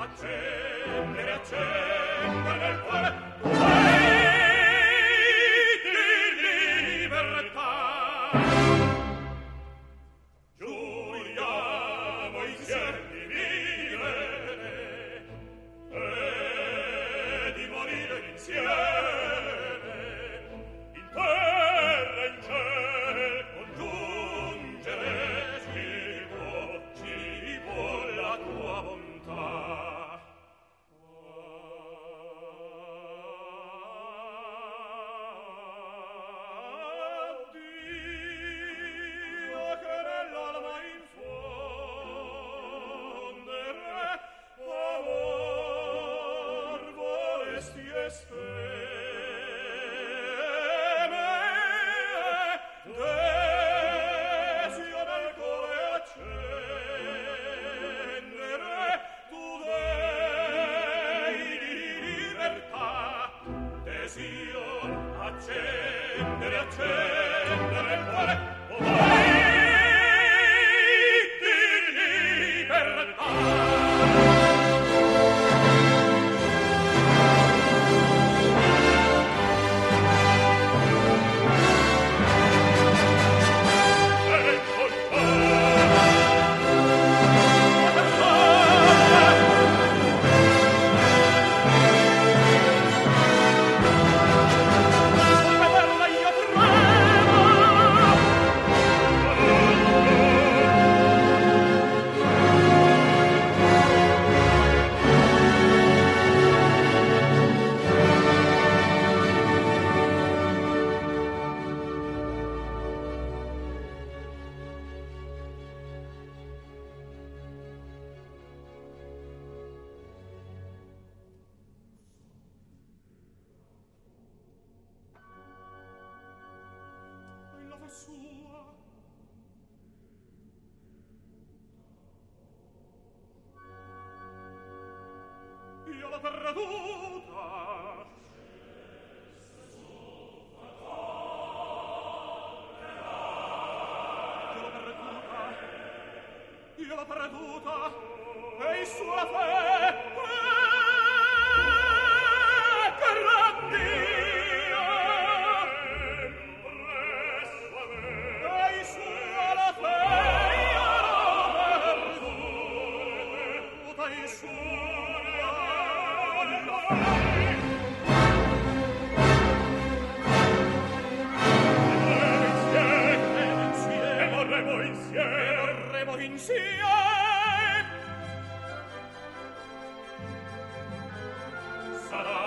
accendere, accendere nel cuore di libertà. Giuriamo insieme di vivere e di morire insieme, in terra e in ciel congiungere. Ci vuol la tua bontà. Addio che nell'alma infondere amor vorresti esteme, desio nel cuore accendere, tu dei di libertà, desio accendere, accendere il cuore, o dei di libertà. Io l'ho perduta. Io l'ho perduta. E il suo la fe che raddia. E il suo la fe io l'ho perduta. Il suo insieme sarà